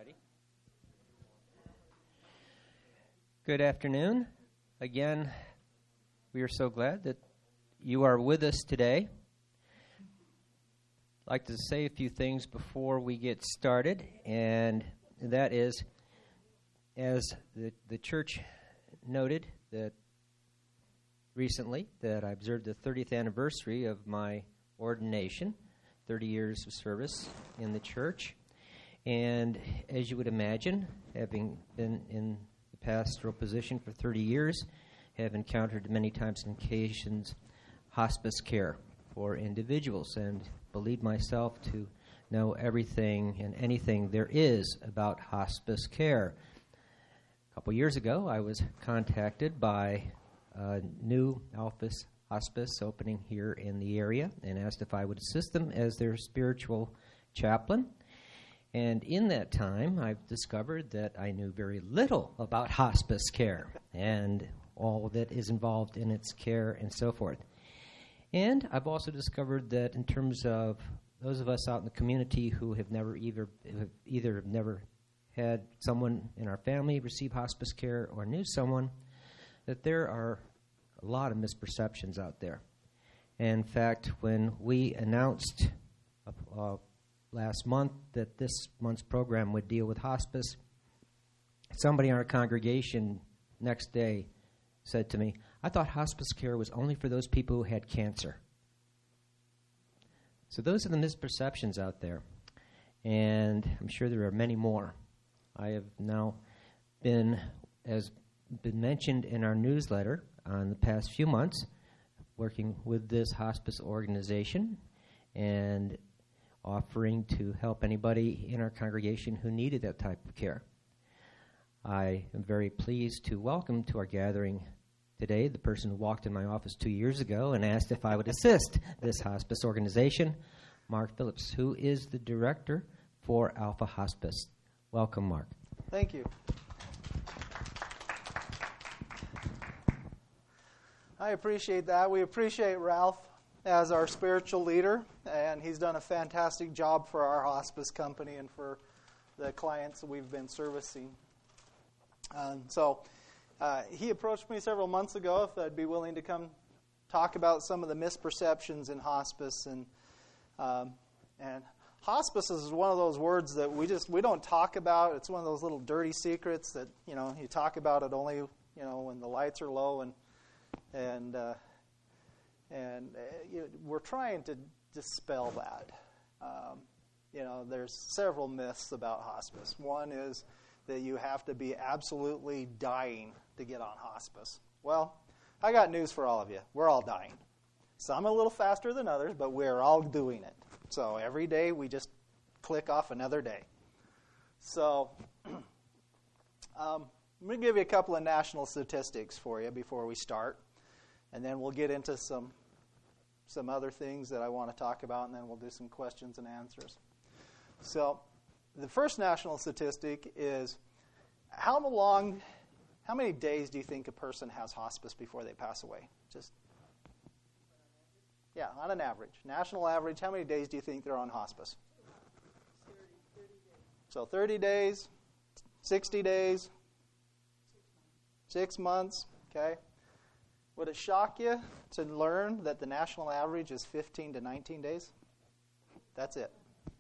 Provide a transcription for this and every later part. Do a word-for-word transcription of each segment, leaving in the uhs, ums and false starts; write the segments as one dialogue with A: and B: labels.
A: Ready? Good afternoon. Again, we are so glad that you are with us today. I'd like to say a few things before we get started, and that is, as the, the church noted that recently that I observed the thirtieth anniversary of my ordination, thirty years of service in the church. And as you would imagine, having been in the pastoral position for thirty years, have encountered many times and occasions hospice care for individuals, and believe myself to know everything and anything there is about hospice care. A couple years ago, I was contacted by a new Alphas Hospice opening here in the area and asked if I would assist them as their spiritual chaplain. And in that time, I've discovered that I knew very little about hospice care and all that is involved in its care and so forth. And I've also discovered that in terms of those of us out in the community who have never either, have either have never had someone in our family receive hospice care or knew someone, that there are a lot of misperceptions out there. And in fact, when we announced uh, uh, last month that this month's program would deal with hospice, somebody in our congregation next day said to me, "I thought hospice care was only for those people who had cancer." So those are the misperceptions out there, and I'm sure there are many more. I have now been, as been mentioned in our newsletter on the past few months, working with this hospice organization and offering to help anybody in our congregation who needed that type of care. I am very pleased to welcome to our gathering today the person who walked in my office two years ago and asked if I would assist this hospice organization, Mark Phillips, who is the director for Alpha Hospice. Welcome, Mark.
B: Thank you. I appreciate that. We appreciate Ralph as our spiritual leader, and he's done a fantastic job for our hospice company and for the clients that we've been servicing. And so uh, he approached me several months ago if I'd be willing to come talk about some of the misperceptions in hospice. And um, and hospice is one of those words that we just we don't talk about. It's one of those little dirty secrets that, you know, you talk about it only, you know, when the lights are low, and and uh, and uh, you know, we're trying to dispel that. Um, you know, there's several myths about hospice. One is that you have to be absolutely dying to get on hospice. Well, I got news for all of you. We're all dying. Some a little faster than others, but we're all doing it. So every day we just click off another day. So um, I'm going to give you a couple of national statistics for you before we start, and then we'll get into some some other things that I want to talk about, and then we'll do some questions and answers. So the first national statistic is how long, how many days do you think a person has hospice before they pass away? Just, yeah, on an average. National average, how many days do you think they're on hospice?
C: thirty days.
B: So thirty days, sixty days, six months, okay? Would it shock you to learn that the national average is fifteen to nineteen days? That's it.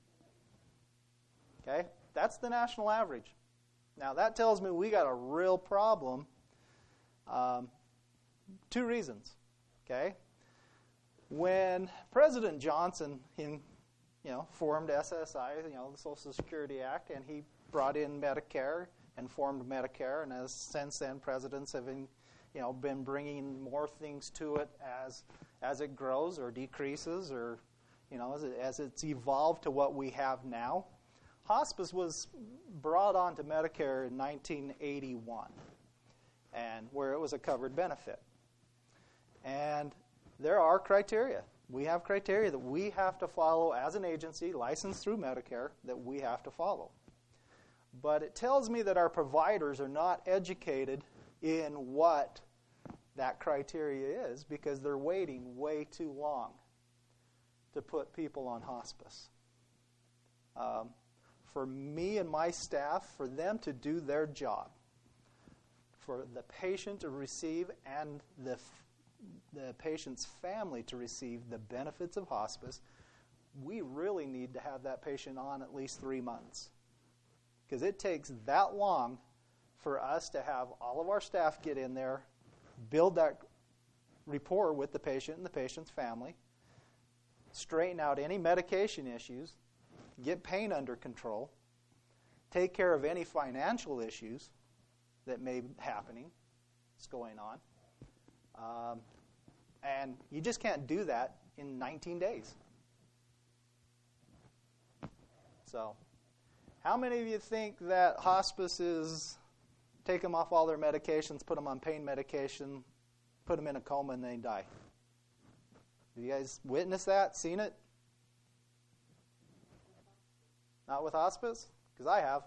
B: Okay? That's the national average. Now, that tells me we got a real problem. Um, two reasons. Okay? When President Johnson, in, you know, formed S S I, you know, the Social Security Act, and he brought in Medicare and formed Medicare, and as since then, presidents have been, you know, been bringing more things to it as as it grows or decreases, or, you know, as, it, as it's evolved to what we have now. Hospice was brought onto Medicare in nineteen eighty-one, and where it was a covered benefit. And there are criteria. We have criteria that we have to follow as an agency licensed through Medicare that we have to follow. But it tells me that our providers are not educated in what that criteria is, because they're waiting way too long to put people on hospice. Um, for me and my staff, for them to do their job, for the patient to receive and the, the patient's family to receive the benefits of hospice, we really need to have that patient on at least three months. Because it takes that long for us to have all of our staff get in there, build that rapport with the patient and the patient's family, straighten out any medication issues, get pain under control, take care of any financial issues that may be happening, that's going on. Um, and you just can't do that in nineteen days. So, how many of you think that hospice is take them off all their medications, put them on pain medication, put them in a coma, and they die? Have you guys witnessed that, seen it? Not with hospice? Because I have.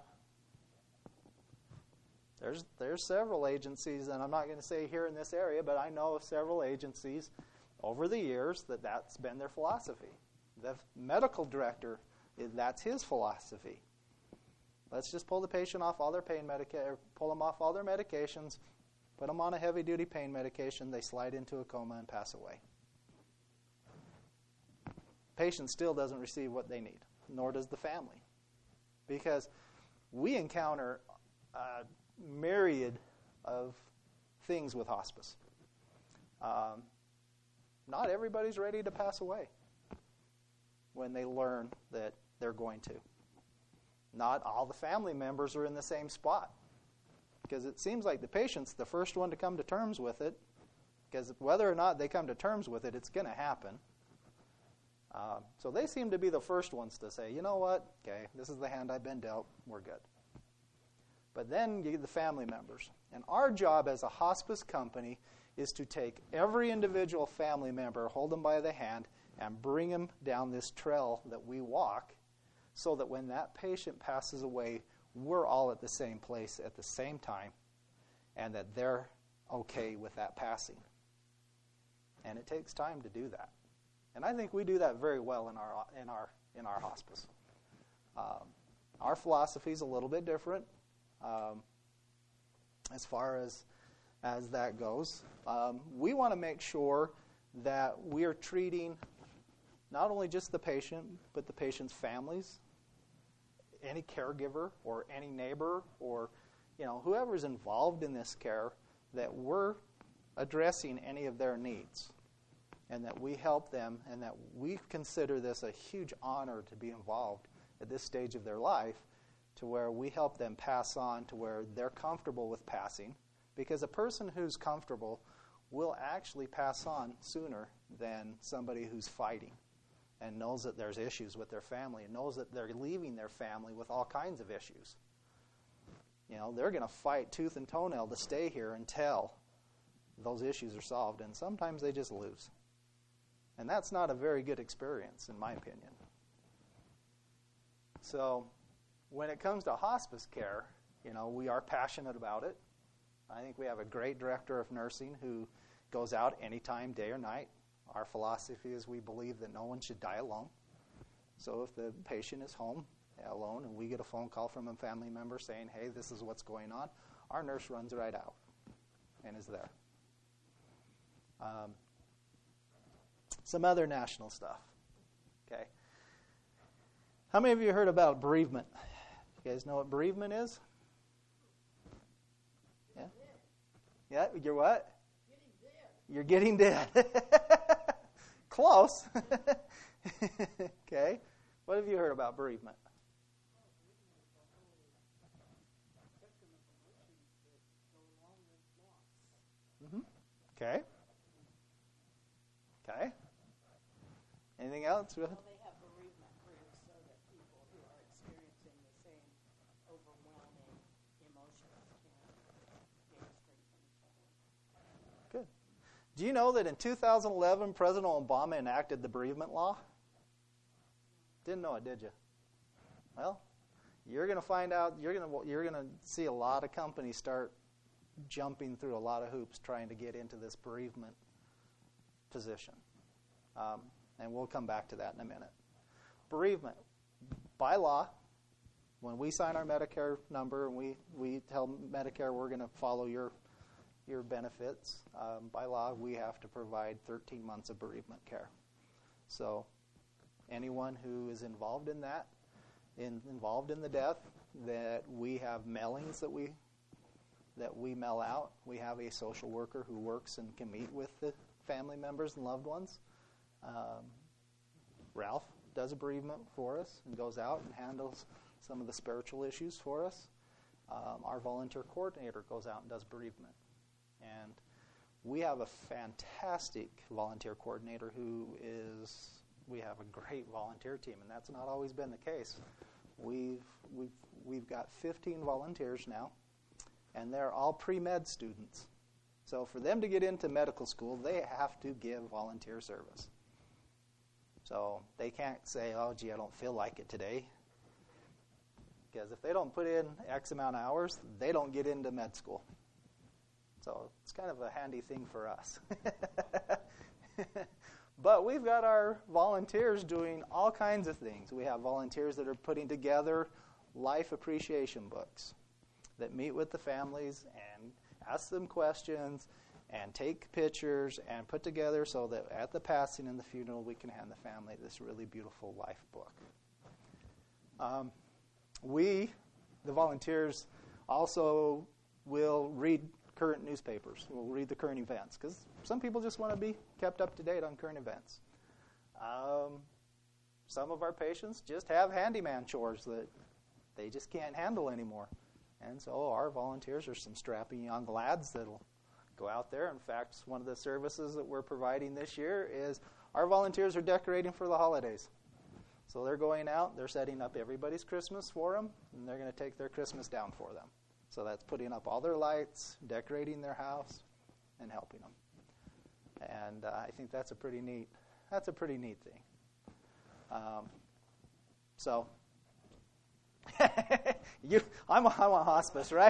B: There's there's several agencies, and I'm not going to say here in this area, but I know of several agencies over the years that that's been their philosophy. The medical director, that's his philosophy. Let's just pull the patient off all their pain medica- pull them off all their medications, put them on a heavy-duty pain medication, they slide into a coma and pass away. Patient still doesn't receive what they need, nor does the family. Because we encounter a myriad of things with hospice. Um, not everybody's ready to pass away when they learn that they're going to. Not all the family members are in the same spot. Because it seems like the patient's the first one to come to terms with it. Because whether or not they come to terms with it, it's going to happen. Uh, so they seem to be the first ones to say, you know what, okay, this is the hand I've been dealt, we're good. But then you get the family members. And our job as a hospice company is to take every individual family member, hold them by the hand, and bring them down this trail that we walk so that when that patient passes away, we're all at the same place at the same time and that they're okay with that passing. And it takes time to do that. And I think we do that very well in our in our in our hospice. Um, our philosophy is a little bit different um, as far as as that goes. Um, we want to make sure that we are treating not only just the patient, but the patient's families, any caregiver or any neighbor or you know whoever's involved in this care, that we're addressing any of their needs. And that we help them, and that we consider this a huge honor to be involved at this stage of their life, to where we help them pass on to where they're comfortable with passing. Because a person who's comfortable will actually pass on sooner than somebody who's fighting and knows that there's issues with their family and knows that they're leaving their family with all kinds of issues. You know, they're going to fight tooth and toenail to stay here until those issues are solved, and sometimes they just lose. And that's not a very good experience, in my opinion. So, when it comes to hospice care, you know, we are passionate about it. I think we have a great director of nursing who goes out anytime, day or night. Our philosophy is we believe that no one should die alone. So if the patient is home alone and we get a phone call from a family member saying, hey, this is what's going on, our nurse runs right out and is there. Um, Some other national stuff. Okay. How many of you heard about bereavement? You guys know what bereavement is? Yeah. Yeah. You're what? You're getting dead. Close. Okay. What have you heard about bereavement? Mm-hmm. Okay. Okay. Anything else?
C: Well, they have bereavement groups so that people who are experiencing the same overwhelming emotions can gain strength from each other.
B: Good. Do you know that in two thousand eleven, President Obama enacted the bereavement law? Didn't know it, did you? Well, you're going to find out. You're going to you're going to see a lot of companies start jumping through a lot of hoops trying to get into this bereavement position. Um, and we'll come back to that in a minute. Bereavement, by law, when we sign our Medicare number and we, we tell Medicare we're going to follow your your benefits, um, by law we have to provide thirteen months of bereavement care. So anyone who is involved in that, in, involved in the death, that we have mailings that we that we mail out. We have a social worker who works and can meet with the family members and loved ones. Um, Ralph does a bereavement for us and goes out and handles some of the spiritual issues for us. Um, our volunteer coordinator goes out and does bereavement. And we have a fantastic volunteer coordinator who is, we have a great volunteer team, and that's not always been the case. We've, we've, we've got fifteen volunteers now, and they're all pre-med students. So for them to get into medical school, they have to give volunteer service. So they can't say, oh, gee, I don't feel like it today. Because if they don't put in X amount of hours, they don't get into med school. So it's kind of a handy thing for us. But we've got our volunteers doing all kinds of things. We have volunteers that are putting together life appreciation books that meet with the families and ask them questions and take pictures and put together so that at the passing and the funeral we can hand the family this really beautiful life book. Um, we, the volunteers, also will read current newspapers. We'll read the current events because some people just want to be kept up to date on current events. Um, some of our patients just have handyman chores that they just can't handle anymore. And so our volunteers are some strapping young lads that'll go out there. In fact, one of the services that we're providing this year is our volunteers are decorating for the holidays. So they're going out, they're setting up everybody's Christmas for them, and they're going to take their Christmas down for them. So that's putting up all their lights, decorating their house, and helping them. And uh, I think that's a pretty neat, that's a pretty neat thing. Um, so, you, I'm, I'm on hospice, right?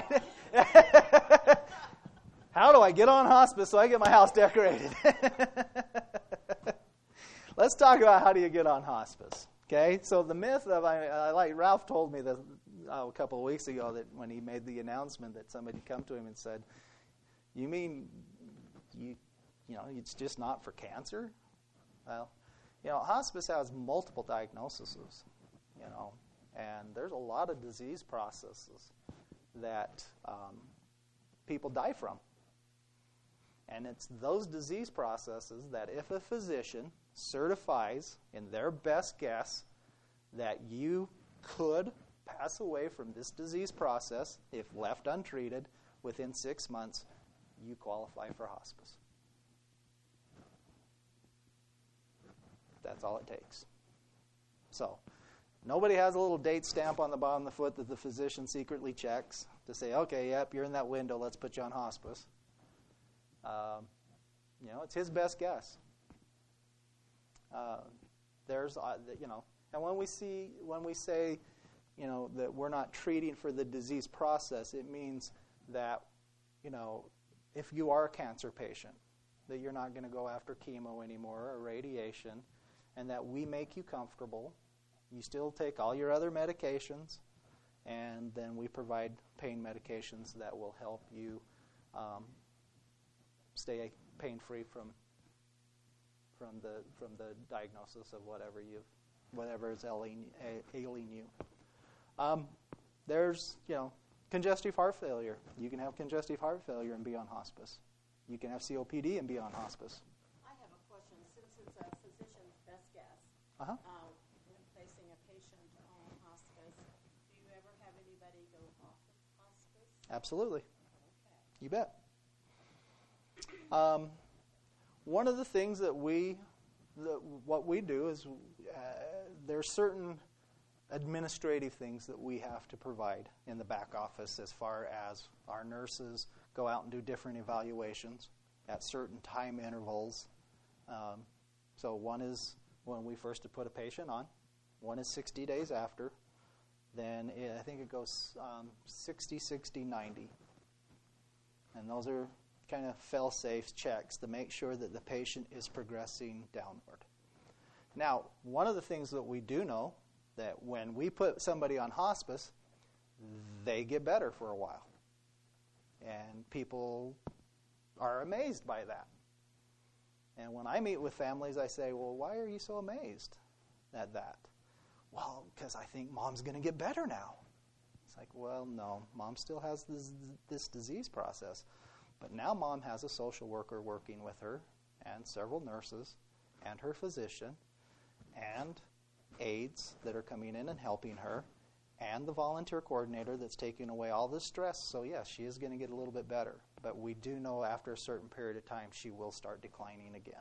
B: How do I get on hospice so I get my house decorated? Let's talk about how do you get on hospice. Okay, so the myth of, I, I like Ralph told me this uh, a couple of weeks ago that when he made the announcement that somebody come to him and said, "You mean you, you know, it's just not for cancer?" Well, you know, hospice has multiple diagnoses, you know, and there's a lot of disease processes that um, people die from. And it's those disease processes that if a physician certifies in their best guess that you could pass away from this disease process if left untreated within six months, you qualify for hospice. That's all it takes. So, nobody has a little date stamp on the bottom of the foot that the physician secretly checks to say, okay, yep, you're in that window, let's put you on hospice. Um, you know, it's his best guess. Uh, there's, uh, you know, and when we see, when we say, you know, that we're not treating for the disease process, it means that, you know, if you are a cancer patient, that you're not going to go after chemo anymore or radiation, and that we make you comfortable. You still take all your other medications, and then we provide pain medications that will help you um, stay pain-free from from the from the diagnosis of whatever you whatever is ailing, ailing you. Um, there's you know congestive heart failure. You can have congestive heart failure and be on hospice. You can have C O P D and be on hospice.
C: I have a question. Since it's a physician's best guess,
B: Uh-huh.
C: uh, when placing a patient on hospice, do you ever have anybody go off of hospice?
B: Absolutely.
C: Okay.
B: You bet. Um, one of the things that we, that what we do is uh, there's certain administrative things that we have to provide in the back office as far as our nurses go out and do different evaluations at certain time intervals. Um, so one is when we first put a patient on. One is sixty days after. Then it, I think it goes um, sixty, sixty, ninety. And those are kind of fail-safe checks to make sure that the patient is progressing downward. Now, one of the things that we do know that when we put somebody on hospice, they get better for a while. And people are amazed by that. And when I meet with families, I say, well, why are you so amazed at that? Well, because I think mom's going to get better now. It's like, well, no, mom still has this, this disease process. But now mom has a social worker working with her, and several nurses, and her physician, and aides that are coming in and helping her, and the volunteer coordinator that's taking away all the stress. So, yes, she is going to get a little bit better. But we do know after a certain period of time she will start declining again.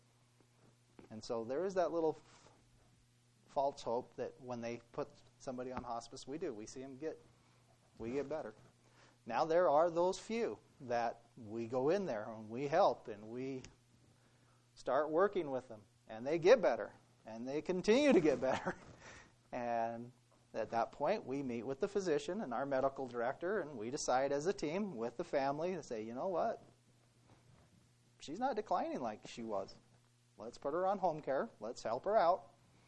B: And so there is that little f- false hope that when they put somebody on hospice, we do. We see them get, we get better. Now there are those few that we go in there and we help and we start working with them. And they get better. And they continue to get better. And at that point, we meet with the physician and our medical director, and we decide as a team with the family to say, you know what? She's not declining like she was. Let's put her on home care. Let's help her out.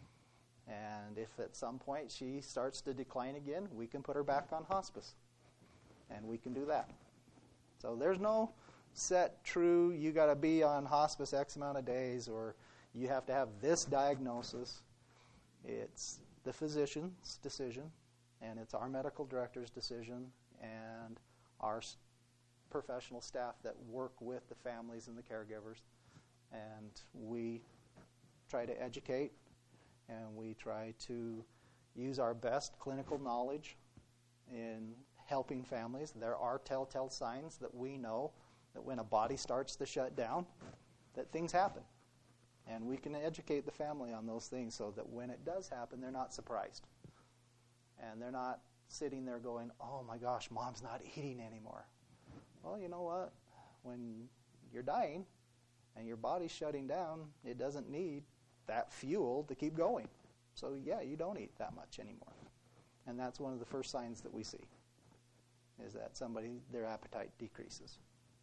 B: And if at some point she starts to decline again, we can put her back on hospice. And we can do that. So there's no set true, you got to be on hospice X amount of days, or you have to have this diagnosis. It's the physician's decision, and it's our medical director's decision, and our s- professional staff that work with the families and the caregivers. And we try to educate, and we try to use our best clinical knowledge in helping families. There are telltale signs that we know that when a body starts to shut down, that things happen. And we can educate the family on those things so that when it does happen, they're not surprised. And they're not sitting there going, oh my gosh, mom's not eating anymore. Well, you know what? When you're dying and your body's shutting down, it doesn't need that fuel to keep going. So yeah, you don't eat that much anymore. And that's one of the first signs that we see, is that somebody, their appetite decreases.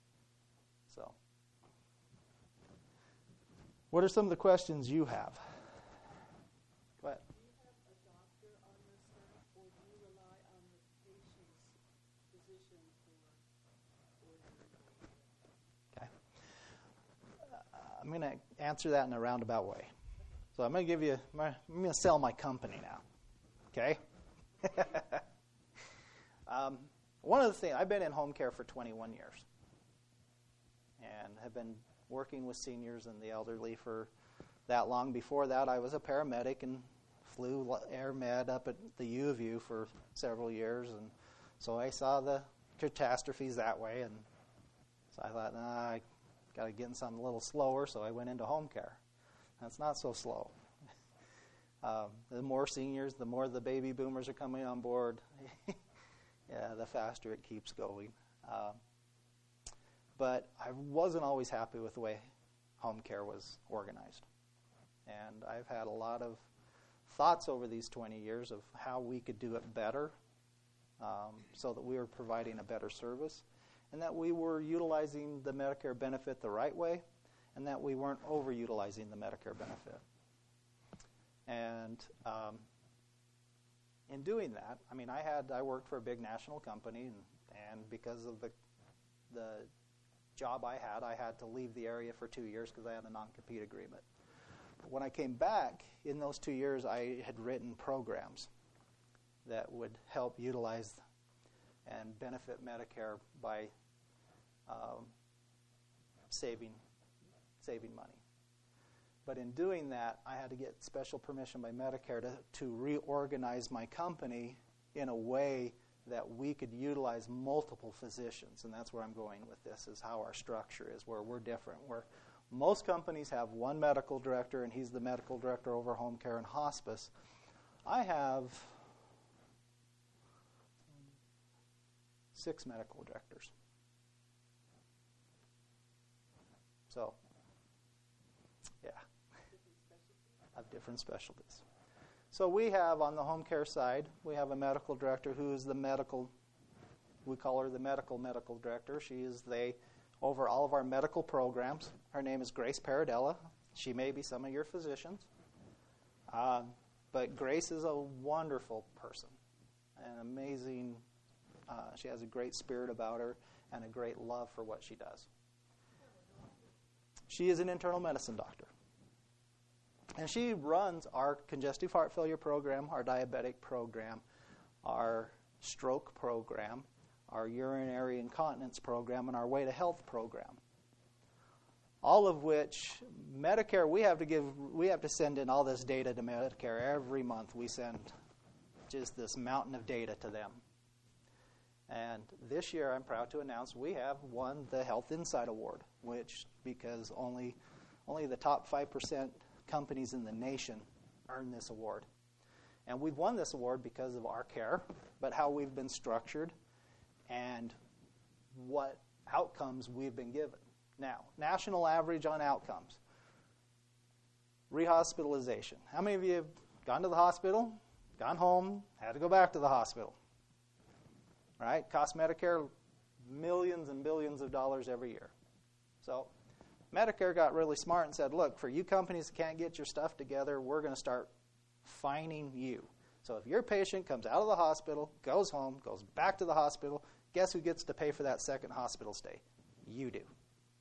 B: So, what are some of the questions you have? Go ahead.
C: Do you have a doctor on your staff, or do you rely on the patient's physician for ordering?
B: Okay. Uh, I'm going to answer that in a roundabout way. So I'm going to give you, my, I'm going to sell my company now. Okay? um, one of the things, I've been in home care for twenty-one years and have been working with seniors and the elderly for that long. Before that, I was a paramedic and flew air med up at the U of U for several years, and so I saw the catastrophes that way, and so I thought, nah, I got to get in something a little slower, so I went into home care. That's not so slow. um, the more seniors, the more the baby boomers are coming on board, yeah, the faster it keeps going. Um, But I wasn't always happy with the way home care was organized. And I've had a lot of thoughts over these twenty years of how we could do it better, um, so that we were providing a better service, and that we were utilizing the Medicare benefit the right way, and that we weren't overutilizing the Medicare benefit. And um, in doing that, I mean, I had I worked for a big national company, and, and because of the the job I had, I had to leave the area for two years because I had a non-compete agreement. But when I came back, in those two years, I had written programs that would help utilize and benefit Medicare by um, saving saving money. But in doing that, I had to get special permission by Medicare to, to reorganize my company in a way that we could utilize multiple physicians, and that's where I'm going with this, is how our structure is, where we're different. Where most companies have one medical director, and he's the medical director over home care and hospice. I have six medical directors. So, yeah, of different specialties. So we have, on the home care side, we have a medical director who is the medical, we call her the medical medical director. She is the, over all of our medical programs. Her name is Grace Paradella. She may be some of your physicians. Um, But Grace is a wonderful person, an amazing, uh, she has a great spirit about her and a great love for what she does. She is an internal medicine doctor. And she runs our congestive heart failure program, our diabetic program, our stroke program, our urinary incontinence program, and our Way to Health program. All of which Medicare, we have to give, we have to send in all this data to Medicare every month. We send just this mountain of data to them. And this year, I'm proud to announce we have won the Health Insight Award, which because only only the top five percent companies in the nation earn this award. And we've won this award because of our care, but how we've been structured and what outcomes we've been given. Now, national average on outcomes. Rehospitalization. How many of you have gone to the hospital, gone home, had to go back to the hospital? Right? Cost Medicare millions and billions of dollars every year. So Medicare got really smart and said, look, for you companies that can't get your stuff together, we're going to start fining you. So if your patient comes out of the hospital, goes home, goes back to the hospital, guess who gets to pay for that second hospital stay? You do.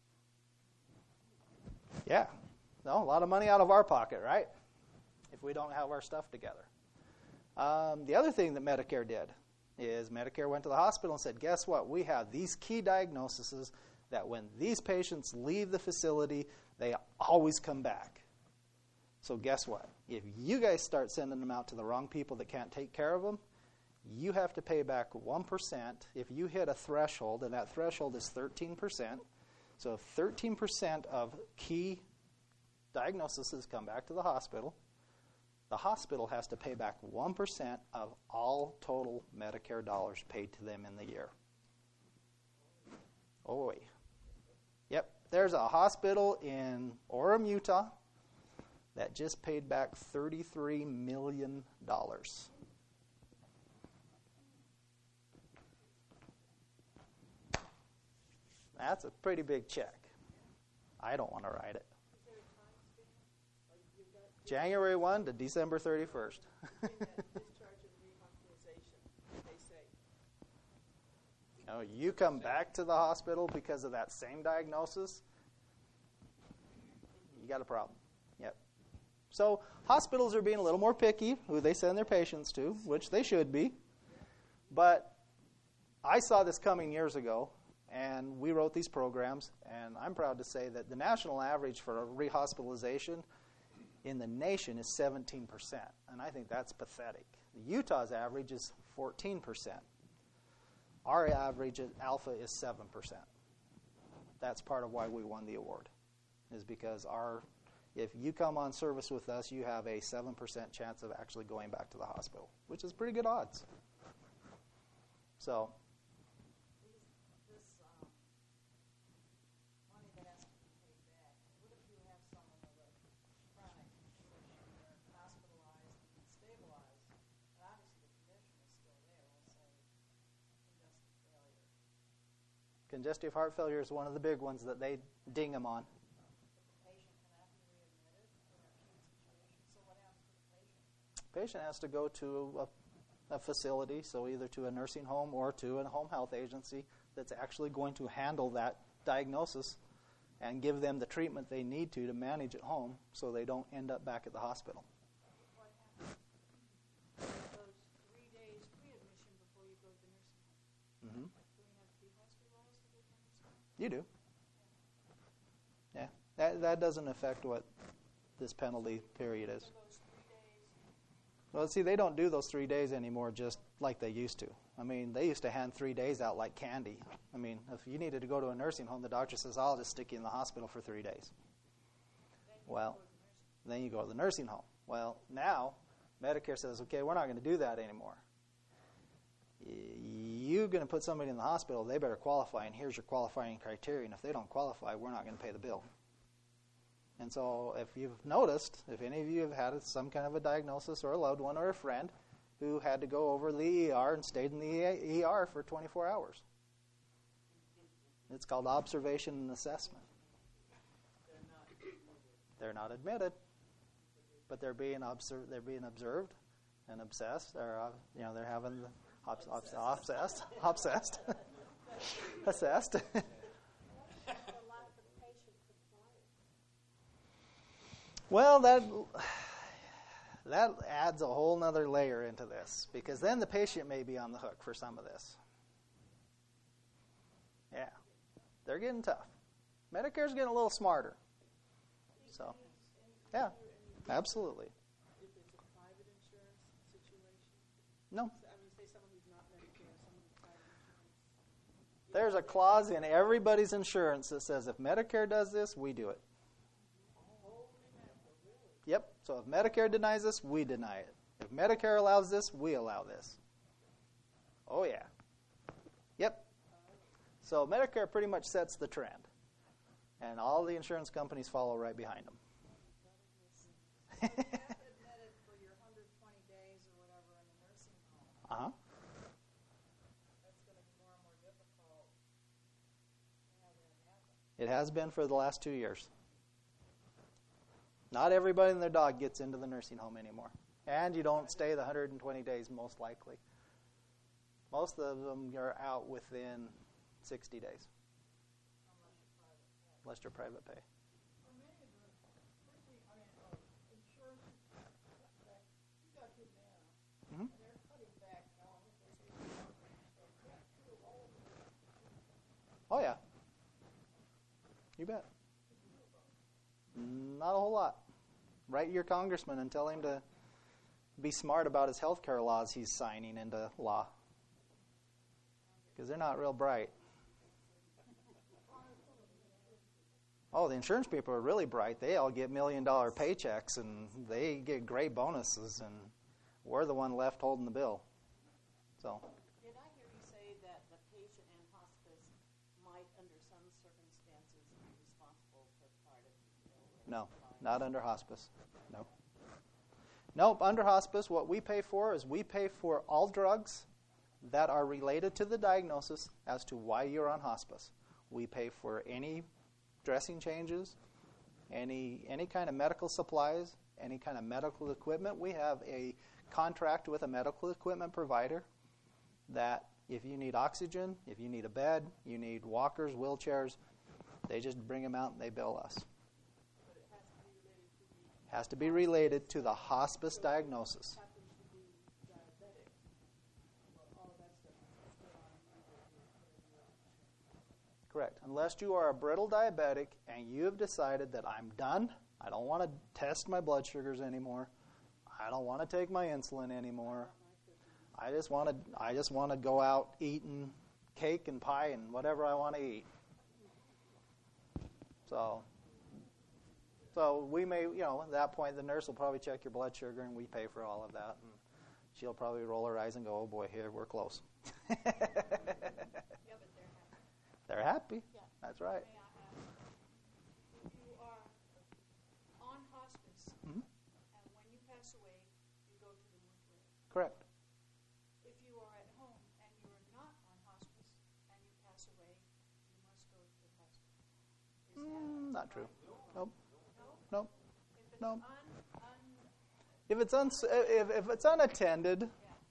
B: Yeah. No, a lot of money out of our pocket, right? If we don't have our stuff together. Um, the other thing that Medicare did is Medicare went to the hospital and said, guess what? We have these key diagnoses that when these patients leave the facility, they always come back. So guess what? If you guys start sending them out to the wrong people that can't take care of them, you have to pay back one percent if you hit a threshold, and that threshold is thirteen percent. So if thirteen percent of key diagnoses come back to the hospital, the hospital has to pay back one percent of all total Medicare dollars paid to them in the year. Oh, boy. Yep, there's a hospital in Orem, Utah that just paid back thirty-three million dollars. That's a pretty big check. I don't want to write it. January first to December thirty-first. Oh, you come back to the hospital because of that same diagnosis, you got a problem. Yep. So hospitals are being a little more picky who they send their patients to, which they should be. But I saw this coming years ago, and we wrote these programs, and I'm proud to say that the national average for rehospitalization in the nation is seventeen percent, and I think that's pathetic. Utah's average is fourteen percent. Our average at Alpha is seven percent. That's part of why we won the award, is because our, if you come on service with us, you have a seven percent chance of actually going back to the hospital, which is pretty good odds. So, congestive heart failure is one of the big ones that they ding them on. The patient has to go to a, a facility, so either to a nursing home or to a home health agency that's actually going to handle that diagnosis and give them the treatment they need to to manage at home so they don't end up back at the hospital.
C: Those three days pre-admission before you go to the nursing home.
B: Mm-hmm. You do. Yeah. That that doesn't affect what this penalty period is. Well, see, they don't do those three days anymore just like they used to. I mean, they used to hand three days out like candy. I mean, if you needed to go to a nursing home, the doctor says, I'll just stick you in the hospital for three days. Well, then you go to the nursing home. Well, now Medicare says, okay, we're not going to do that anymore. You're going to put somebody in the hospital, they better qualify, and here's your qualifying criteria. And if they don't qualify, we're not going to pay the bill. And so if you've noticed, if any of you have had some kind of a diagnosis or a loved one or a friend who had to go over the E R and stayed in the E R for twenty-four hours, it's called observation and assessment. They're not admitted. but they're being observed. They're being observed and obsessed. Or uh, you know, they're having the obs- obs- obsessed, obsessed, assessed. Well, that that adds a whole nother layer into this, because then the patient may be on the hook for some of this. Yeah, they're getting tough. Medicare's getting a little smarter. So, yeah, absolutely.
C: If it's a private insurance situation?
B: No.
C: I mean, say someone who's not Medicare, someone who's private insurance.
B: There's a clause in everybody's insurance that says if Medicare does this, we do it. Yep. So if Medicare denies this, we deny it. If Medicare allows this, we allow this. Oh, yeah. Yep. So Medicare pretty much sets the trend. And all the insurance companies follow right behind them.
D: You have to admit it for your one hundred twenty days or whatever in the nursing home.
B: Uh-huh.
D: That's going to be more and more difficult. Yeah, there hasn't.
B: It has been for the last two years. Not everybody and their dog gets into the nursing home anymore. And you don't stay the one hundred twenty days, most likely. Most of them are out within sixty days. Unless you're private pay.
D: For many of the, quickly, I mean, uh, insurance, that, you got good now,
B: Mm-hmm.
D: and they're cutting back now. They're cut too old.
B: Oh, yeah. You bet. Not a whole lot. Write your congressman and tell him to be smart about his health care laws he's signing into law. Because they're not real bright. Oh, the insurance people are really bright. They all get million-dollar paychecks, and they get great bonuses, and we're the one left holding the bill. So,
C: Did I hear you say that the patient in hospice might, under some circumstances, be responsible for part of the bill?
B: no, not under hospice. No. Nope, under hospice, what we pay for is we pay for all drugs that are related to the diagnosis as to why you're on hospice. We pay for any dressing changes, any any kind of medical supplies, any kind of medical equipment. We have a contract with a medical equipment provider that if you need oxygen, if you need a bed, you need walkers, wheelchairs, they just bring them out and they bill us. Has to be related to the hospice diagnosis. Correct. Unless you are a brittle diabetic and you have decided that I'm done, I don't want to test my blood sugars anymore, I don't want to take my insulin anymore, I just want to I just want to go out eating cake and pie and whatever I want to eat. So So we may, you know, at that point the nurse will probably check your blood sugar and we pay for all of that. And she'll probably roll her eyes and go, oh boy, here, we're close.
D: Yeah, but they're happy.
B: They're happy.
D: Yeah.
B: That's right.
D: May I ask, if you are on hospice,
B: Mhm.
D: and when you pass away, you go to the mortuary.
B: Correct.
D: If you are at home and you are not on hospice and you pass away, you must go to the hospice. Is
B: Mm, not true. Nope.
D: that
B: Nope.
D: if it's
B: No.
D: un, un,
B: If it's uns- if, if it's unattended,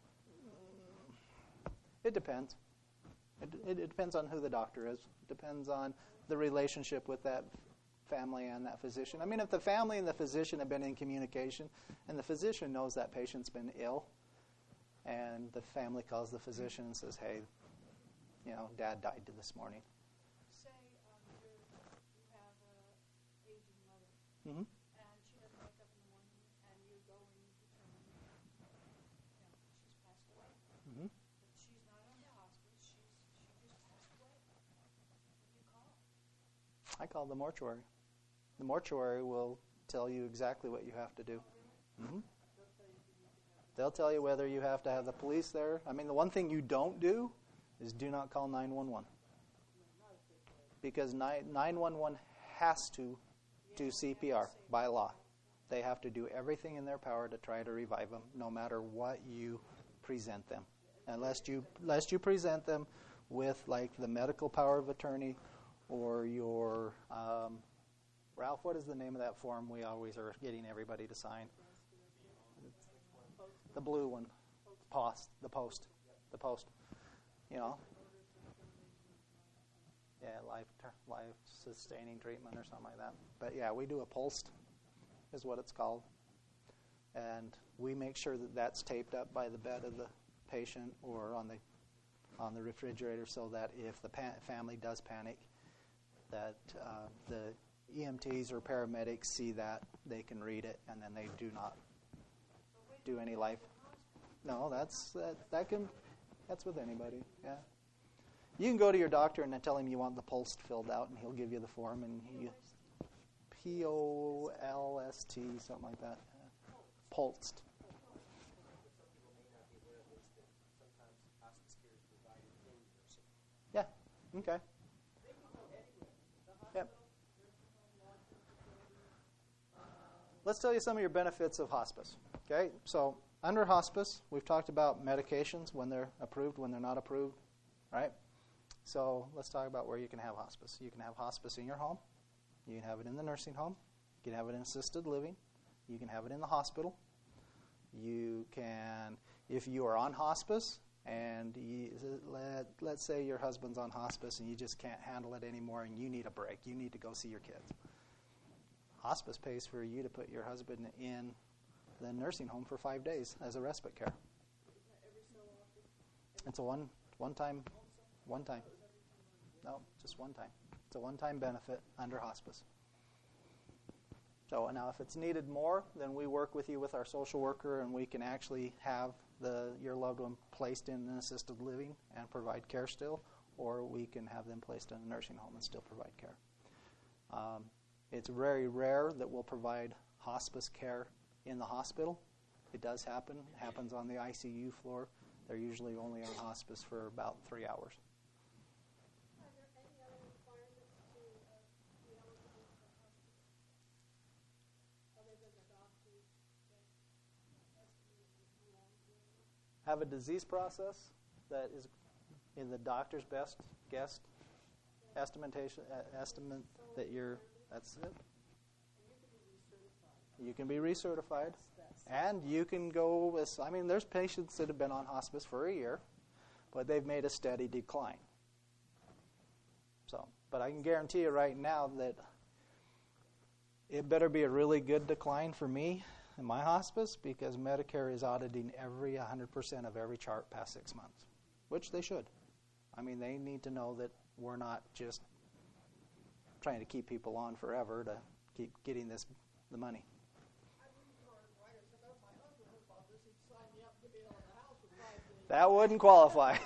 B: it depends. It, it, it depends on who the doctor is. It depends on the relationship with that family and that physician. I mean, if the family and the physician have been in communication, and the physician knows that patient's been ill, and the family calls the physician and says, "Hey, you know, Dad died this morning."
D: say um, you're, you have a aging mother
B: Mm-hmm.
D: and she doesn't wake up in the morning and you go and you determine, you know, she's passed away.
B: Mm-hmm.
D: But she's not under hospice. She's she just passed away. What do you call?
B: I call the mortuary. The mortuary will tell you exactly what you have to do. Mm-hmm. They'll tell you whether you have to have the police there. I mean, the one thing you don't do is do not call nine one one. Because nine one one has to do C P R by law. They have to do everything in their power to try to revive them, no matter what you present them. Unless you, unless you present them with, like, the medical power of attorney or your, um, Ralph, what is the name of that form we always are getting everybody to sign? The blue one. Post. The post. The post. You know. Yeah, life life sustaining treatment or something like that. But yeah, we do a pulsed, is what it's called, and we make sure that that's taped up by the bed of the patient or on the on the refrigerator, so that if the pa- family does panic, that uh, the E M Ts or paramedics see that, they can read it, and then they do not do any life. No, that's that, that can that's with anybody. Yeah. You can go to your doctor and then tell him you want the pulsed filled out, and he'll give you the form. And you, P O L S T, something like that. Pulsed. Yeah. Okay. Yep. Let's tell you some of your benefits of hospice. Okay. So under hospice, we've talked about medications, when they're approved, when they're not approved, right? So let's talk about where you can have hospice. You can have hospice in your home. You can have it in the nursing home. You can have it in assisted living. You can have it in the hospital. You can, if you are on hospice, and you, let, let's say your husband's on hospice and you just can't handle it anymore and you need a break. You need to go see your kids. Hospice pays for you to put your husband in the nursing home for five days as a respite care. It's a one one time one time. No, just one time. It's a one-time benefit under hospice. So now if it's needed more, then we work with you with our social worker, and we can actually have the your loved one placed in an assisted living and provide care still, or we can have them placed in a nursing home and still provide care. Um, it's very rare that we'll provide hospice care in the hospital. It does happen. It happens on the I C U floor. They're usually only on hospice for about three hours. Have a disease process that is in the doctor's best guess estimation uh, estimate that you're that's it. You can be recertified, and you can go with, I mean, there's patients that have been on hospice for a year, but they've made a steady decline. So, but I can guarantee you right now that it better be a really good decline for me in my hospice, because Medicare is auditing every one hundred percent of every chart past six months, which they should. I mean, they need to know that we're not just trying to keep people on forever to keep getting this the money. That wouldn't qualify.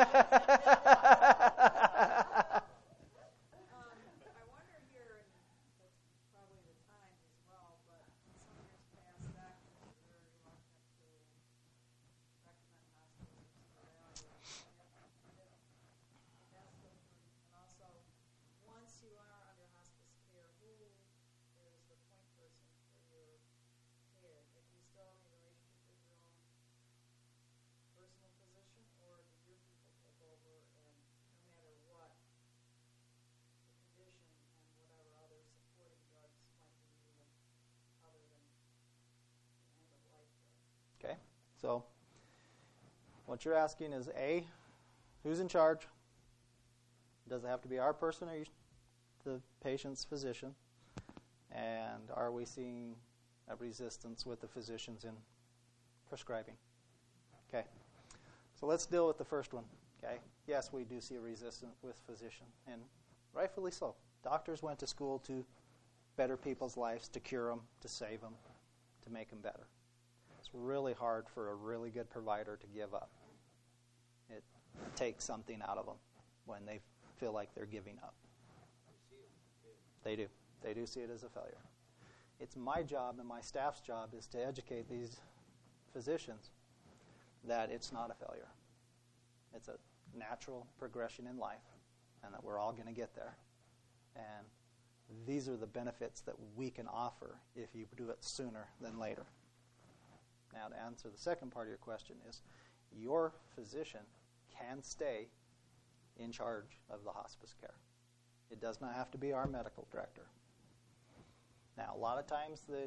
B: Okay, so what you're asking is, A, who's in charge? Does it have to be our person or the patient's physician? And are we seeing a resistance with the physicians in prescribing? Okay, so let's deal with the first one. Okay, yes, we do see a resistance with physician, and rightfully so. Doctors went to school to better people's lives, to cure them, to save them, to make them better. It's really hard for a really good provider to give up. It takes something out of them when they feel like they're giving up. They do. They do see it as a failure. It's my job and my staff's job is to educate these physicians that it's not a failure. It's a natural progression in life, and that we're all going to get there. And these are the benefits that we can offer if you do it sooner than later. Now, to answer the second part of your question is, your physician can stay in charge of the hospice care. It does not have to be our medical director. Now, a lot of times the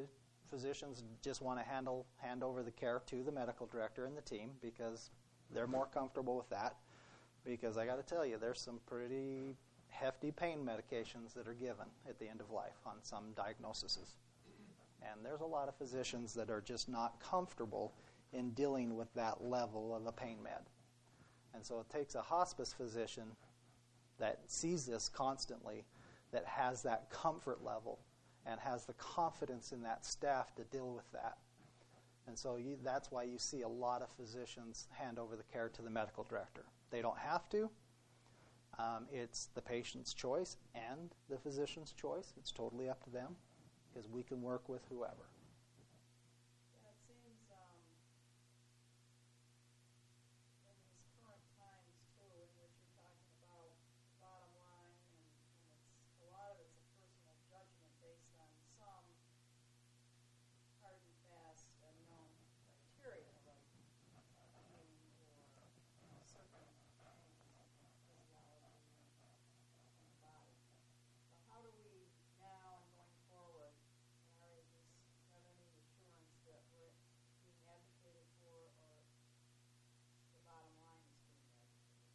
B: physicians just want to handle hand over the care to the medical director and the team because they're more comfortable with that. Because I got to tell you, there's some pretty hefty pain medications that are given at the end of life on some diagnoses. And there's a lot of physicians that are just not comfortable in dealing with that level of a pain med. And so it takes a hospice physician that sees this constantly, that has that comfort level and has the confidence in that staff to deal with that. And so you, that's why you see a lot of physicians hand over the care to the medical director. They don't have to. Um, it's the patient's choice and the physician's choice. It's totally up to them because we can work with whoever.
C: Yeah, it seems um, in these current times, too, in which you're talking about bottom line, and, and it's a lot of it's a personal judgment based on some hard and fast and known criteria, like pain or certain pain, physiology, and the body. But how do we now and going forward, Larry, just have any assurance that we're being advocated for, or the bottom line is being advocated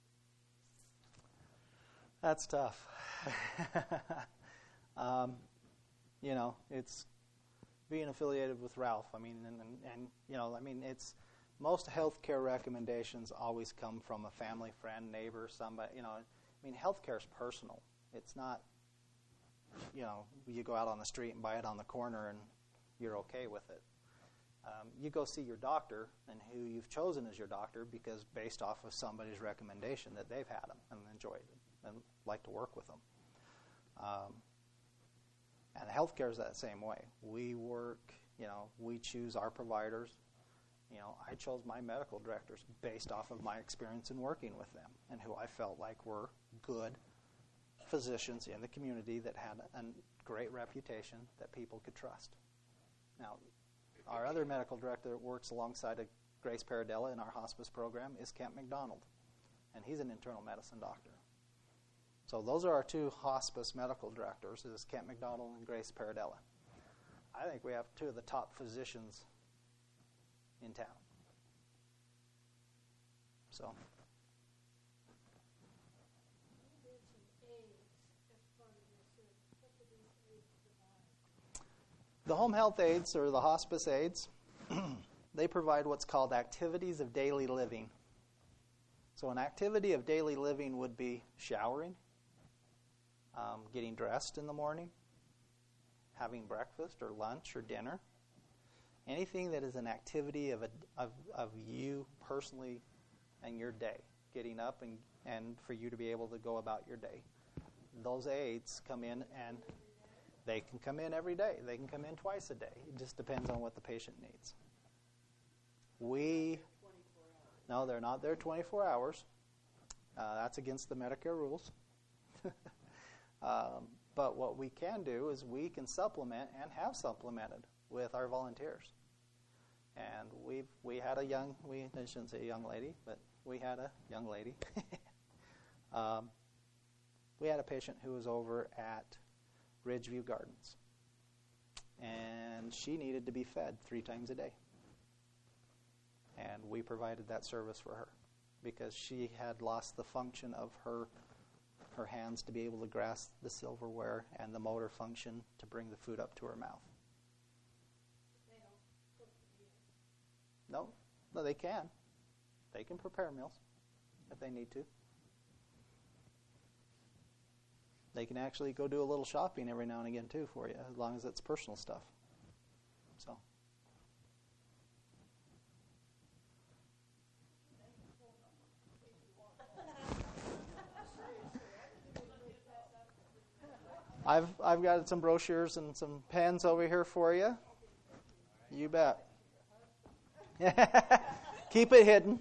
C: for?
B: That's tough. um, you know, it's being affiliated with Ralph. I mean, and, and, and you know, I mean, it's most healthcare recommendations always come from a family, friend, neighbor, somebody. You know, I mean, healthcare is personal. It's not, you know, you go out on the street and buy it on the corner and you're okay with it. Um, you go see your doctor and who you've chosen as your doctor because based off of somebody's recommendation that they've had them and enjoyed it and like to work with them. Um, and healthcare is that same way. We work, you know, we choose our providers. You know, I chose my medical directors based off of my experience in working with them and who I felt like were good physicians in the community that had a great reputation that people could trust. Now, our other medical director that works alongside of Grace Paradella in our hospice program is Kent McDonald, and he's an internal medicine doctor. So those are our two hospice medical directors, is Kent McDonald and Grace Paradella. I think we have two of the top physicians in town. So. The home health aides, or the hospice aides, they provide what's called activities of daily living. So an activity of daily living would be showering, um, getting dressed in the morning, having breakfast or lunch or dinner, anything that is an activity of, a, of, of you personally and your day, getting up and, and for you to be able to go about your day. Those aides come in and they can come in every day. They can come in twice a day. It just depends on what the patient needs. We, no, they're not there twenty-four hours. Uh, that's against the Medicare rules. um, but what we can do is we can supplement and have supplemented with our volunteers. And we we had a young, we I shouldn't say a young lady, but we had a young lady. um, we had a patient who was over at Ridgeview Gardens, and she needed to be fed three times a day. And we provided that service for her because she had lost the function of her her hands to be able to grasp the silverware and the motor function to bring the food up to her mouth.
C: They don't cook the meals.
B: No, no, they can. They can prepare meals if they need to. They can actually go do a little shopping every now and again, too, for you, as long as it's personal stuff. So. I've I've got some brochures and some pens over here for you. You bet. Keep it hidden.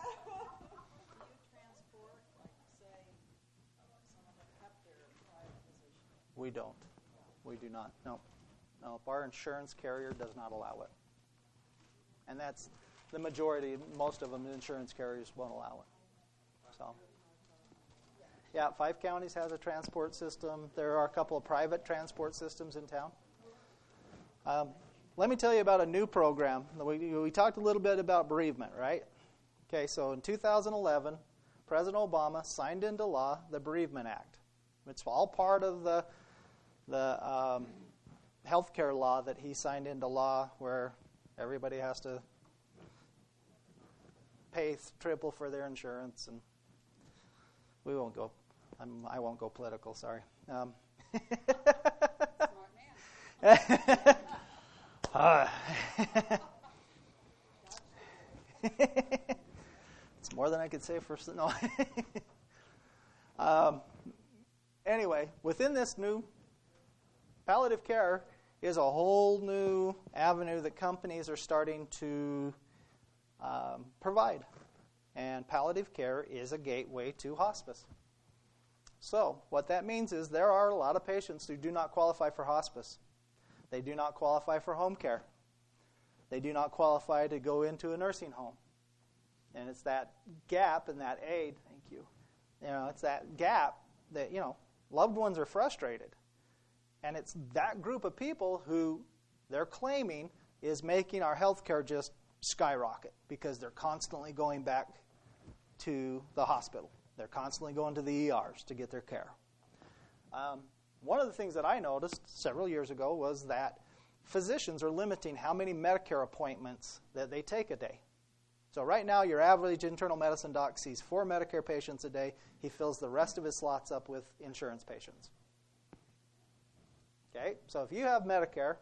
B: We don't. We do not. No. No. Our insurance carrier does not allow it. And that's the majority, most of them, insurance carriers won't allow it. So, yeah, five counties has a transport system. There are a couple of private transport systems in town. Um, let me tell you about a new program. We, we talked a little bit about bereavement, right? Okay, so in two thousand eleven, President Obama signed into law the Bereavement Act. It's all part of the the um, health care law that he signed into law, where everybody has to pay triple for their insurance, and we won't go. I'm, I won't go political. Sorry. Um,
C: Smart man.
B: uh, it's more than I could say for no. um, anyway, within this new palliative care is a whole new avenue that companies are starting to um, provide, and palliative care is a gateway to hospice. So what that means is there are a lot of patients who do not qualify for hospice. They do not qualify for home care. They do not qualify to go into a nursing home. And it's that gap and that aid, thank you, you know, it's that gap that, you know, loved ones are frustrated. And it's that group of people who they're claiming is making our health care just skyrocket because they're constantly going back to the hospital. They're constantly going to the E Rs to get their care. Um, one of the things that I noticed several years ago was that physicians are limiting how many Medicare appointments that they take a day. So right now, your average internal medicine doc sees four Medicare patients a day. He fills the rest of his slots up with insurance patients. Okay, so if you have Medicare,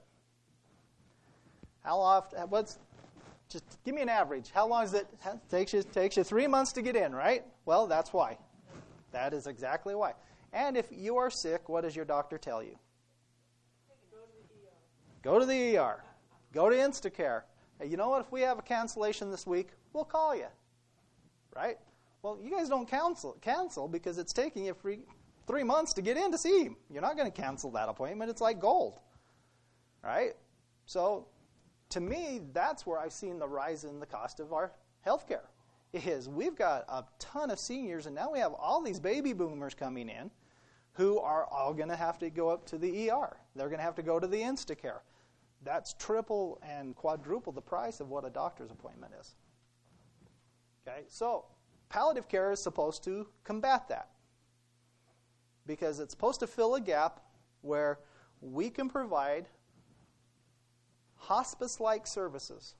B: how often? What's just give me an average. How long does it takes you? Takes you three months to get in, right? Well, that's why. That is exactly why. And if you are sick, what does your doctor tell you?
C: Go to the E R.
B: Go to the E R. Go to Instacare. Hey, you know what? If we have a cancellation this week, we'll call you. Right? Well, you guys don't cancel cancel because it's taking you free, three months to get in to see him. You're not going to cancel that appointment. It's like gold. Right? So, to me, that's where I've seen the rise in the cost of our health care. Is we've got a ton of seniors, and now we have all these baby boomers coming in who are all going to have to go up to the E R. They're going to have to go to the Instacare. That's triple and quadruple the price of what a doctor's appointment is. Okay, so palliative care is supposed to combat that because it's supposed to fill a gap where we can provide hospice-like services.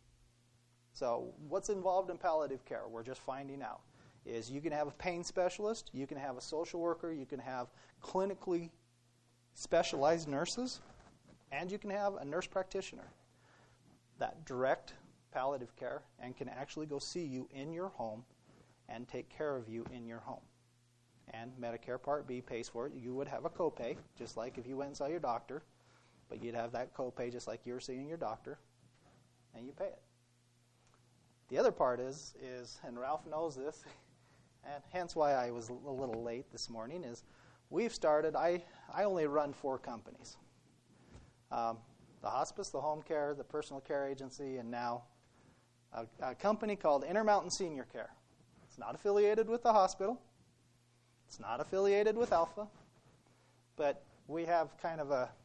B: So what's involved in palliative care? We're just finding out. Is you can have a pain specialist, you can have a social worker, you can have clinically specialized nurses, and you can have a nurse practitioner that direct palliative care and can actually go see you in your home and take care of you in your home. And Medicare Part B pays for it. You would have a copay, just like if you went and saw your doctor, but you'd have that copay just like you're seeing your doctor, and you pay it. The other part is, is, and Ralph knows this, and hence why I was a little late this morning, is we've started, I, I only run four companies. Um, the hospice, the home care, the personal care agency, and now a, a company called Intermountain Senior Care. It's not affiliated with the hospital. It's not affiliated with Alpha. But we have kind of a,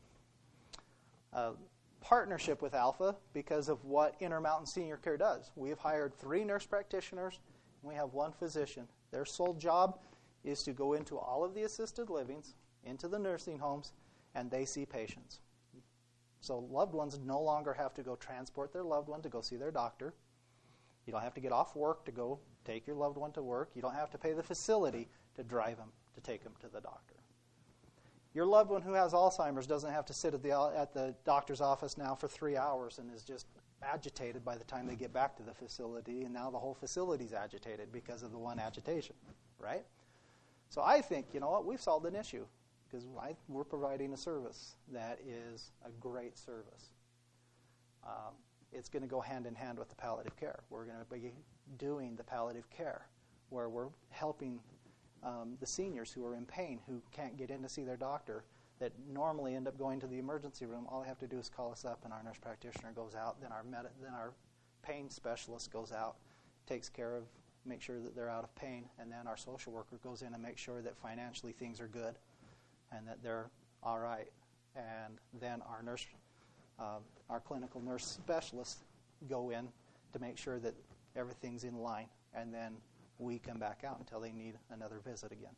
B: a partnership with Alpha because of what Intermountain Senior Care does. We have hired three nurse practitioners, and we have one physician. Their sole job is to go into all of the assisted livings, into the nursing homes, and they see patients. So loved ones no longer have to go transport their loved one to go see their doctor. You don't have to get off work to go take your loved one to work. You don't have to pay the facility to drive them, to take them to the doctor. Your loved one who has Alzheimer's doesn't have to sit at the at the doctor's office now for three hours and is just agitated by the time they get back to the facility, and now the whole facility's agitated because of the one agitation, right? So I think, you know what, we've solved an issue because we're providing a service that is a great service. Um, it's going to go hand in hand with the palliative care. We're going to be doing the palliative care where we're helping um, the seniors who are in pain, who can't get in to see their doctor, that normally end up going to the emergency room. All they have to do is call us up, and our nurse practitioner goes out. Then our med- then our pain specialist goes out, takes care of, make sure that they're out of pain, and then our social worker goes in and makes sure that financially things are good and that they're all right. And then our nurse uh, our clinical nurse specialists go in to make sure that everything's in line, and then we come back out until they need another visit again.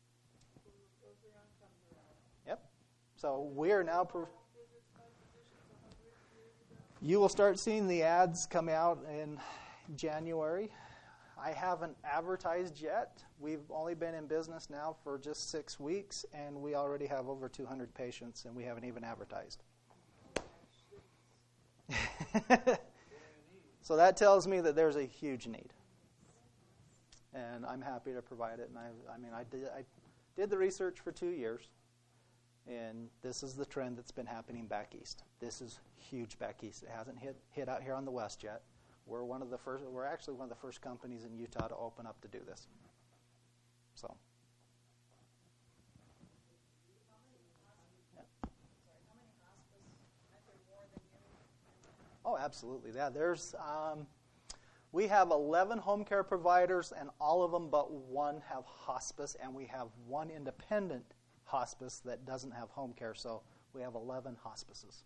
B: Yep. So we are now... Pro- you will start seeing the ads come out in January. I haven't advertised yet. We've only been in business now for just six weeks, and we already have over two hundred patients, and we haven't even advertised. So that tells me that there's a huge need, and I'm happy to provide it. And I, I mean, I did, I did the research for two years, and this is the trend that's been happening back east. This is huge back east. It hasn't hit hit out here on the west yet. We're one of the first. We're actually one of the first companies in Utah to open up to do this. So. Yeah. Oh, absolutely. Yeah, there's. Um, we have eleven home care providers, and all of them but one have hospice, and we have one independent hospice that doesn't have home care. So we have eleven hospices.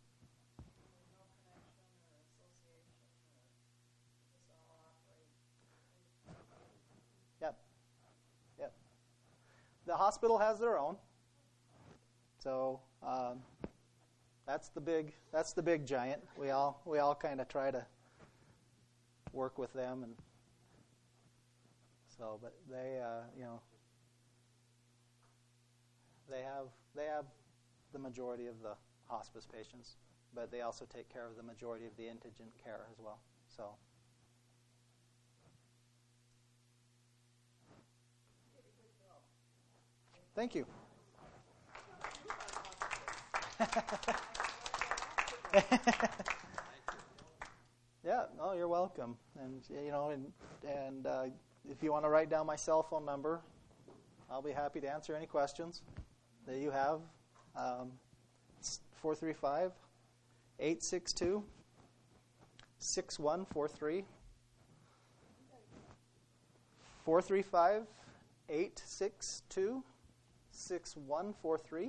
B: Yep. Yep. The hospital has their own. So um, that's the big that's the big giant. We all we all kind of try to work with them, and so but they uh, you know they have they have the majority of the hospice patients, but they also take care of the majority of the indigent care as well. So. Thank you. Yeah, no, you're welcome. And you know, and and uh, if you want to write down my cell phone number, I'll be happy to answer any questions that you have. Um, it's four three five, eight six two, six one four three. four three five, eight six two, six one four three.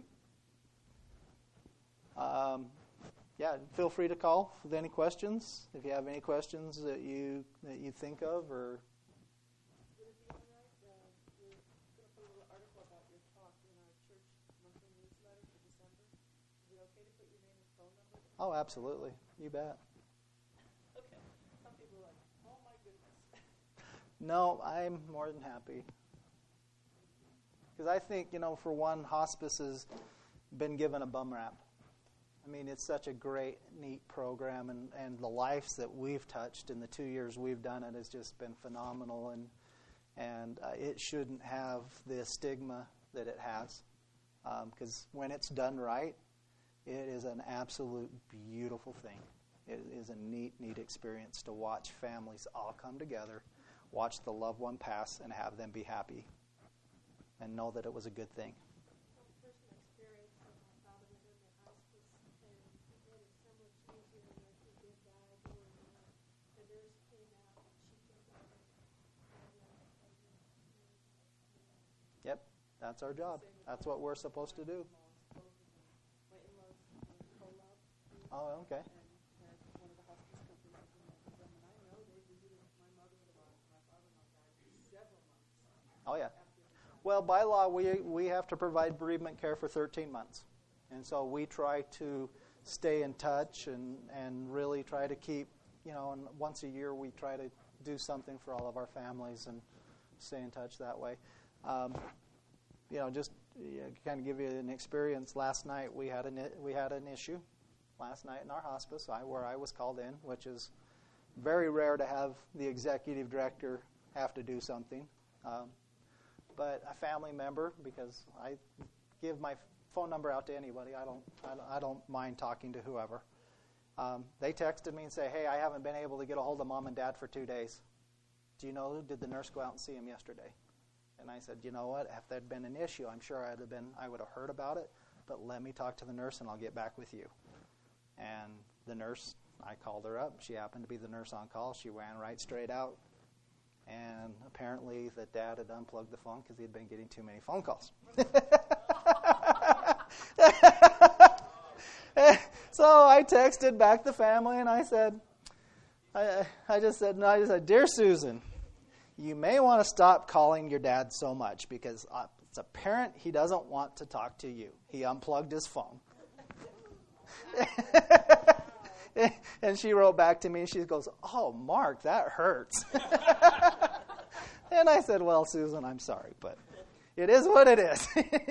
B: Um, yeah, feel free to call with any questions. If you have any questions that you that you think of, or
D: Would it be all right? Uh, we're going to put a little article about your talk in our church monthly newsletter for December. Is it okay to put your name and phone number?
B: oh, absolutely, you bet.
D: Okay. Some people are like, oh my goodness.
B: No, I'm more than happy. Because I think, you know, for one, hospice has been given a bum rap. I mean, it's such a great, neat program, and, and the lives that we've touched in the two years we've done it has just been phenomenal, and and uh, it shouldn't have the stigma that it has. Because um, when it's done right, it is an absolute beautiful thing. It is a neat, neat experience to watch families all come together, watch the loved one pass, and have them be happy, and know that it was a good thing.
D: Personal experience, my father was in the hospice, and he made it so much easier when he did die. When uh, the nurse came out, and she took over.
B: Yep, that's our job. That's what we're supposed to do.
D: My in-laws in Kolob,
B: Oh, okay.
D: and had one of the hospice companies implemented them, and I know they visited my mother-in-law, my father-in-law died several months
B: Oh, yeah.
D: after he died.
B: Well, by law, we we have to provide bereavement care for thirteen months. And so we try to stay in touch and, and really try to keep, you know, and once a year we try to do something for all of our families and stay in touch that way. Um, you know, just you know, kind of give you an experience. Last night we had an we had an issue. Last night in our hospice, I, where I was called in, which is very rare to have the executive director have to do something. Um, but a family member, because I give my phone number out to anybody. I don't I don't, I don't mind talking to whoever. Um, they texted me and say, hey, I haven't been able to get a hold of mom and dad for two days. Do you know, did the nurse go out and see him yesterday? And I said, you know what, if there'd been an issue, I'm sure I'd have been, I would have heard about it, but let me talk to the nurse and I'll get back with you. And the nurse, I called her up. She happened to be the nurse on call. She ran right straight out. And apparently the dad had unplugged the phone because he had been getting too many phone calls. So I texted back the family and I said, I, I just said, no, I just said, Dear Susan, you may want to stop calling your dad so much because uh, it's apparent he doesn't want to talk to you. He unplugged his phone. And she wrote back to me and she goes, oh, Mark, that hurts. And I said, well, Susan, I'm sorry, but it is what it is.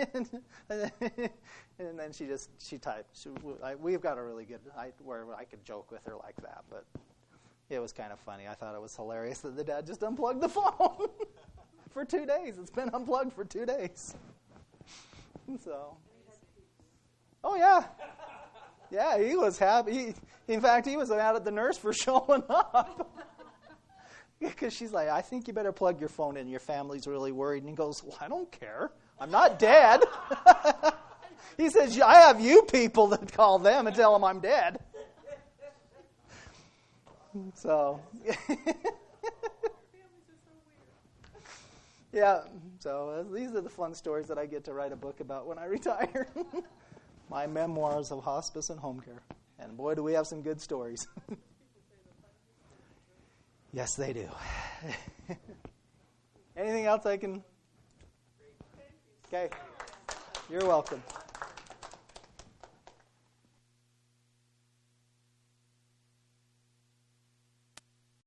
B: And then she just, she typed, she, I, we've got a really good, I, where I could joke with her like that, but it was kind of funny. I thought it was hilarious that the dad just unplugged the phone for two days. It's been unplugged for two days. So, oh yeah. Yeah, he was happy. He, in fact, he was mad at the nurse for showing up. Because she's like, I think you better plug your phone in. Your family's really worried. And he goes, well, I don't care. I'm not dead. He says, I have you people that call them and tell them I'm dead. So, yeah, so uh, these are the fun stories that I get to write a book about when I retire. My memoirs of hospice and home care. And boy, do we have some good stories. Yes, they do. Anything else I can? Okay. You're welcome.